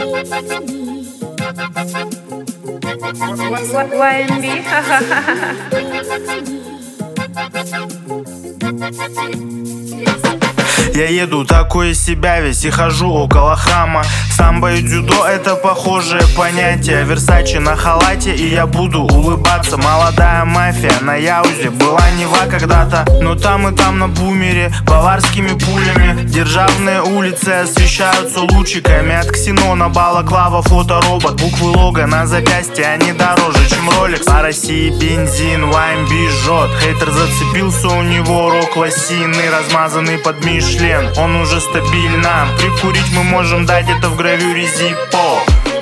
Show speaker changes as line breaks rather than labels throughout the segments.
YNB,
Я еду такой из себя весь и хожу около храма. Самбо и дзюдо — это похожее понятие. Версачи на халате, и я буду улыбаться. Молодая мафия на Яузе. Была Нева когда-то, но там и там на бумере баварскими пулями. Державные улицы освещаются лучиками. От ксенона балаклава, фоторобот. Буквы лого на запястье, они дороже, чем роликс. По России бензин, YNB жжет. Хейтер зацепился, у него рок лосиный, размазанный под Мишлен. Он уже стабильно. Прикурить мы можем дать это в гравюре Zippo.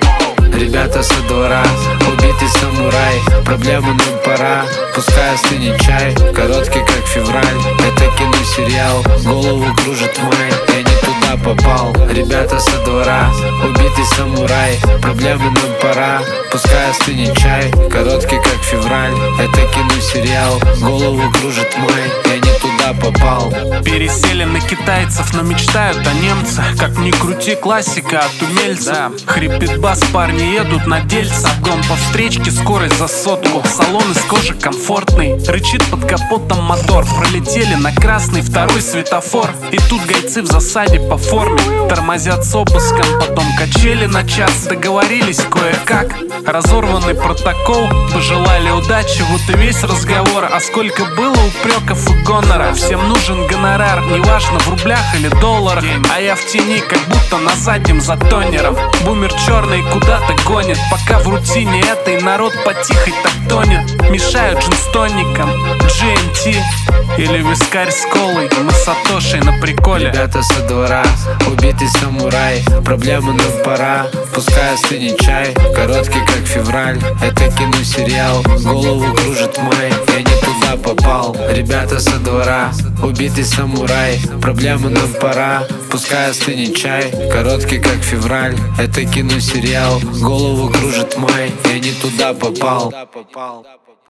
Ребята со двора, убитый самурай. Проблемы нам пора, пускай остынет чай. Короткий как февраль, это киносериал. Голову кружит май, я не туда попал. Ребята со двора, убитый самурай. Проблемы нам пора, пускай остынет чай. Короткий как февраль, это киносериал. Голову кружит май, я не туда попал.
Пересели на китайцев, но мечтают о немцах. Как ни крути, классика от умельцев. Хрипит бас, парни едут на дельца. Обгон по встречке, скорость за сотку. Салон из кожи комфортный, рычит под капотом мотор. Пролетели на красный второй светофор. И тут гайцы в засаде по форме. Тормозят с обыском, потом качели на час. Договорились кое-как, разорванный протокол. Пожелали удачи, вот и весь разговор. А сколько было упреков и гонора. Всем нужен гонорар, неважно в рублях или долларах. А я в тени, как будто на заднем за тонером. Бумер черный куда-то гонит, пока в рутине этой народ потихой так тонет. Мешают джинстоникам, GMT или вискарь с колой. Мы с Сатошей на приколе.
Ребята со двора, убитый самурай. Проблемы нам пора, пускай остынет чай. Короткий как февраль, это киносериал. Голову кружит май, я не туда попал. Ребята со двора, убитый самурай. Проблемы нам пора, пускай остынет чай. Короткий как февраль, это киносериал. Голову кружит май, я не туда попал.